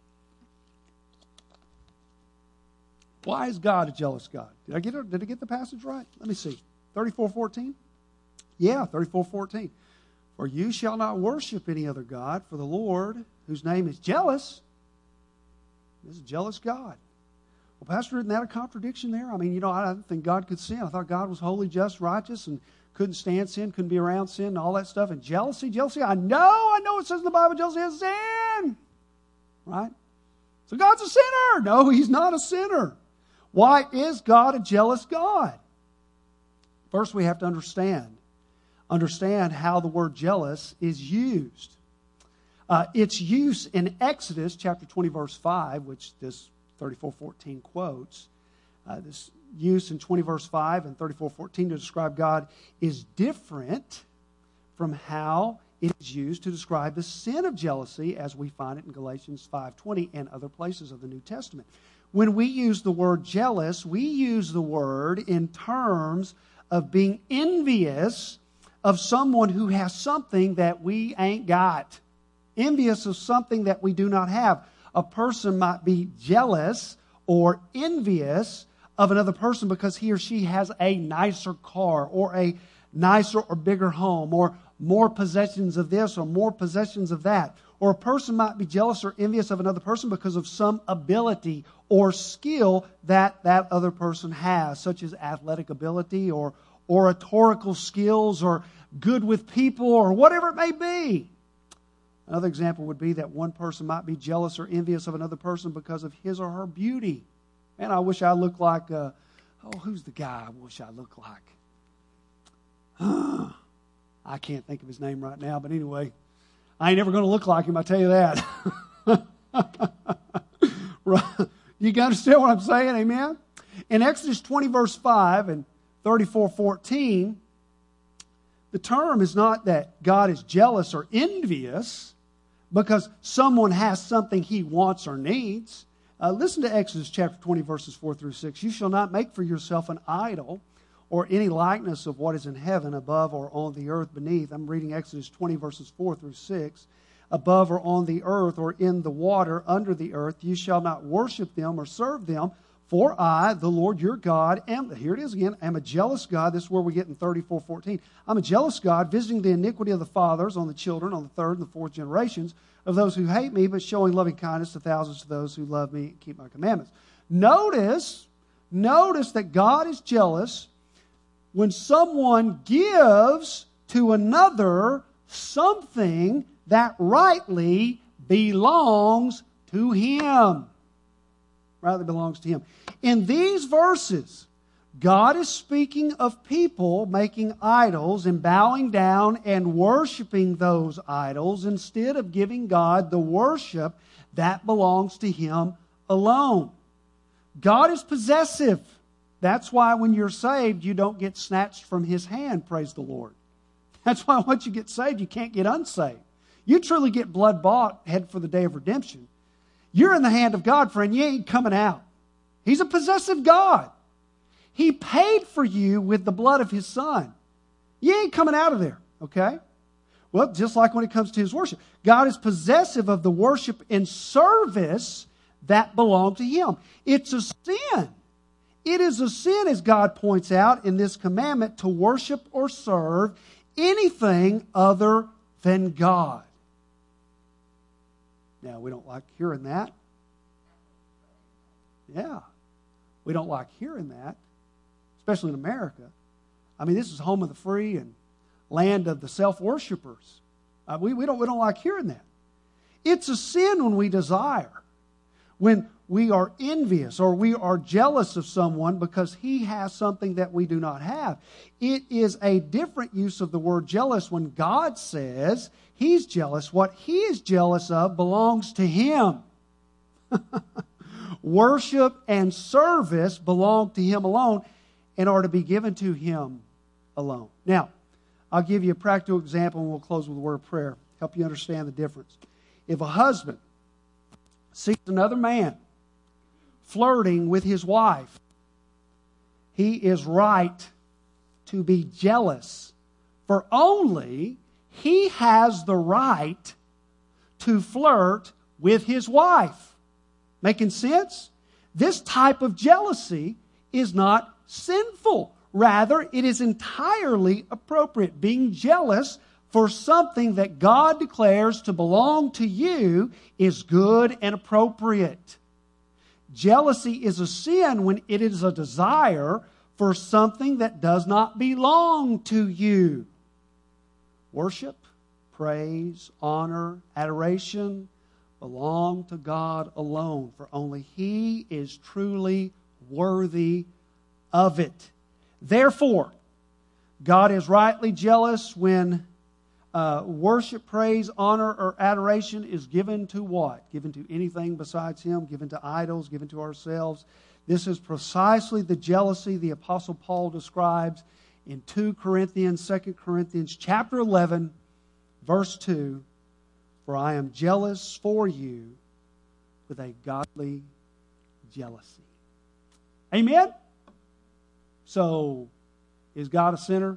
Why is God a jealous God? Did I get the passage right? Let me see. 34:14? Yeah, 34:14. For you shall not worship any other God, for the Lord, whose name is jealous, is a jealous God. Well, Pastor, isn't that a contradiction there? I mean, I didn't think God could sin. I thought God was holy, just, righteous, and couldn't stand sin, couldn't be around sin, and all that stuff. And jealousy, I know it says in the Bible, jealousy is sin. Right? So God's a sinner. No, He's not a sinner. Why is God a jealous God? First, we have to understand how the word jealous is used. Its use in Exodus chapter 20, verse 5, which this 34:14 quotes, this use in 20 verse 5 and 34:14 to describe God is different from how it is used to describe the sin of jealousy as we find it in Galatians 5:20 and other places of the New Testament. When we use the word jealous, we use the word in terms of being envious of someone who has something that we ain't got. Envious of something that we do not have. A person might be jealous or envious of another person because he or she has a nicer car or a nicer or bigger home or more possessions of this or more possessions of that. Or a person might be jealous or envious of another person because of some ability or skill that that other person has, such as athletic ability or oratorical skills or good with people or whatever it may be. Another example would be that one person might be jealous or envious of another person because of his or her beauty. Man, I wish I looked like, who's the guy I wish I looked like? I can't think of his name right now, but anyway, I ain't ever going to look like him, I tell you that. You understand what I'm saying? Amen? In Exodus 20, verse 5 and 34:14, the term is not that God is jealous or envious because someone has something he wants or needs. Listen to Exodus chapter 20, verses 4 through 6. You shall not make for yourself an idol or any likeness of what is in heaven above or on the earth beneath. I'm reading Exodus 20, verses 4 through 6. Above or on the earth or in the water under the earth, you shall not worship them or serve them. For I, the Lord your God, am, here it is again, am a jealous God. This is where we get in 34:14. I'm a jealous God, visiting the iniquity of the fathers on the children, on the third and the fourth generations of those who hate me, but showing loving kindness to thousands of those who love me and keep my commandments. Notice that God is jealous when someone gives to another something that rightly belongs to him. Rightly belongs to him. In these verses, God is speaking of people making idols and bowing down and worshiping those idols instead of giving God the worship that belongs to him alone. God is possessive. That's why when you're saved, you don't get snatched from his hand, praise the Lord. That's why once you get saved, you can't get unsaved. You truly get blood bought, head for the day of redemption. You're in the hand of God, friend. You ain't coming out. He's a possessive God. He paid for you with the blood of his Son. You ain't coming out of there, okay? Well, just like when it comes to his worship. God is possessive of the worship and service that belong to him. It's a sin. It is a sin, as God points out in this commandment, to worship or serve anything other than God. Now, we don't like hearing that. Yeah. We don't like hearing that, especially in America. I mean, this is home of the free and land of the self-worshipers. We don't like hearing that. It's a sin when we desire, when we are envious or we are jealous of someone because he has something that we do not have. It is a different use of the word jealous when God says he's jealous. What he is jealous of belongs to him. Worship and service belong to him alone and are to be given to him alone. Now, I'll give you a practical example and we'll close with a word of prayer. Help you understand the difference. If a husband sees another man flirting with his wife, he is right to be jealous, for only he has the right to flirt with his wife. Making sense? This type of jealousy is not sinful. Rather, it is entirely appropriate. Being jealous for something that God declares to belong to you is good and appropriate. Jealousy is a sin when it is a desire for something that does not belong to you. Worship, praise, honor, adoration belong to God alone, for only he is truly worthy of it. Therefore, God is rightly jealous when worship, praise, honor, or adoration is given to what? Given to anything besides him, given to idols, given to ourselves. This is precisely the jealousy the Apostle Paul describes in 2 Corinthians chapter 11, verse 2. For I am jealous for you with a godly jealousy. Amen? So, is God a sinner?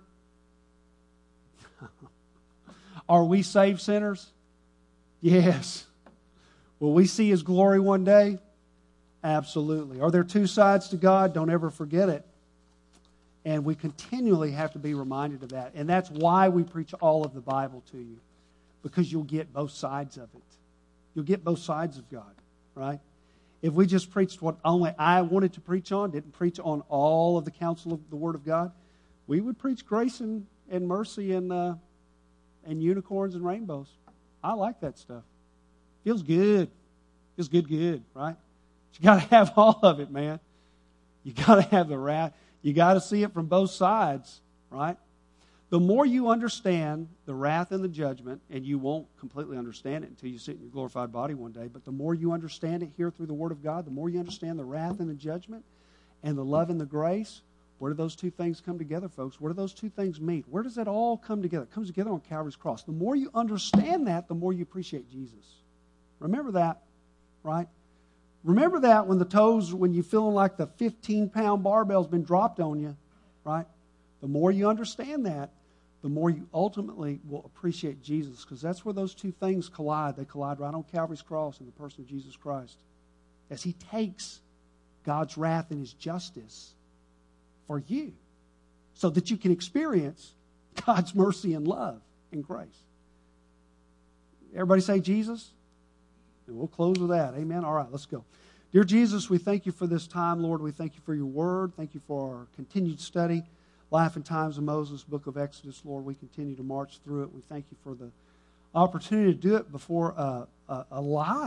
Are we saved sinners? Yes. Will we see his glory one day? Absolutely. Are there two sides to God? Don't ever forget it. And we continually have to be reminded of that. And that's why we preach all of the Bible to you. Because you'll get both sides of it. You'll get both sides of God, right? If we just preached what only I wanted to preach on, didn't preach on all of the counsel of the Word of God, we would preach grace and mercy and unicorns and rainbows. I like that stuff. Feels good. Feels good, right? But you got to have all of it, man. You got to have the wrath. You got to see it from both sides, right? The more you understand the wrath and the judgment, and you won't completely understand it until you sit in your glorified body one day, but the more you understand it here through the Word of God, the more you understand the wrath and the judgment and the love and the grace, where do those two things come together, folks? Where do those two things meet? Where does that all come together? It comes together on Calvary's cross. The more you understand that, the more you appreciate Jesus. Remember that, right? Remember that when you're feeling like the 15-pound barbell's been dropped on you, right? The more you understand that, the more you ultimately will appreciate Jesus, because that's where those two things collide. They collide right on Calvary's cross in the person of Jesus Christ, as He takes God's wrath and His justice for you, so that you can experience God's mercy and love and grace. Everybody say Jesus? And we'll close with that. Amen? All right, let's go. Dear Jesus, we thank you for this time, Lord. We thank you for your word. Thank you for our continued study. Life and Times of Moses, book of Exodus, Lord. We continue to march through it. We thank you for the opportunity to do it before a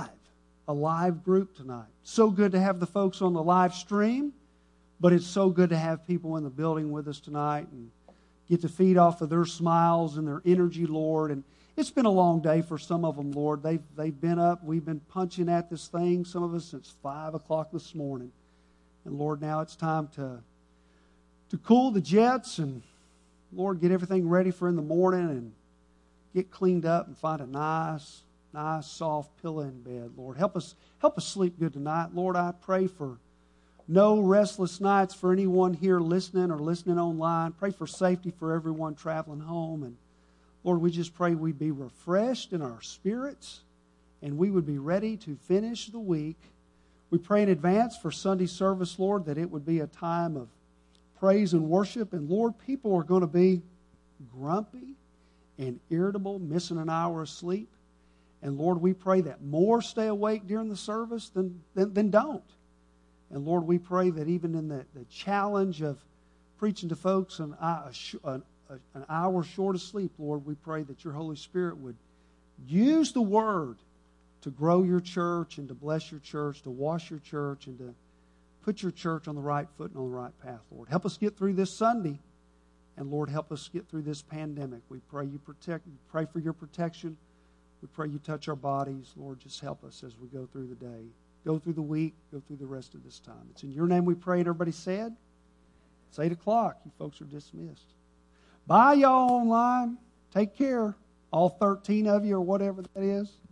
live group tonight. So good to have the folks on the live stream, but it's so good to have people in the building with us tonight and get to feed off of their smiles and their energy, Lord. And it's been a long day for some of them, Lord. They've been up. We've been punching at this thing, some of us since 5 o'clock this morning. And Lord, now it's time to cool the jets and, Lord, get everything ready for in the morning and get cleaned up and find a nice, soft pillow in bed. Lord, help us sleep good tonight. Lord, I pray for no restless nights for anyone here listening or listening online. Pray for safety for everyone traveling home. And, Lord, we just pray we be refreshed in our spirits and we would be ready to finish the week. We pray in advance for Sunday service, Lord, that it would be a time of praise and worship. And Lord, people are going to be grumpy and irritable, missing an hour of sleep. And Lord, we pray that more stay awake during the service than don't. And Lord, we pray that even in the challenge of preaching to folks an hour short of sleep, Lord, we pray that your Holy Spirit would use the Word to grow your church and to bless your church, to wash your church, and to put your church on the right foot and on the right path, Lord. Help us get through this Sunday, and Lord, help us get through this pandemic. We pray pray for your protection. We pray you touch our bodies. Lord, just help us as we go through the day, go through the week, go through the rest of this time. It's in your name we pray, and everybody said, it's 8 o'clock. You folks are dismissed. Bye, y'all online. Take care. All 13 of you or whatever that is.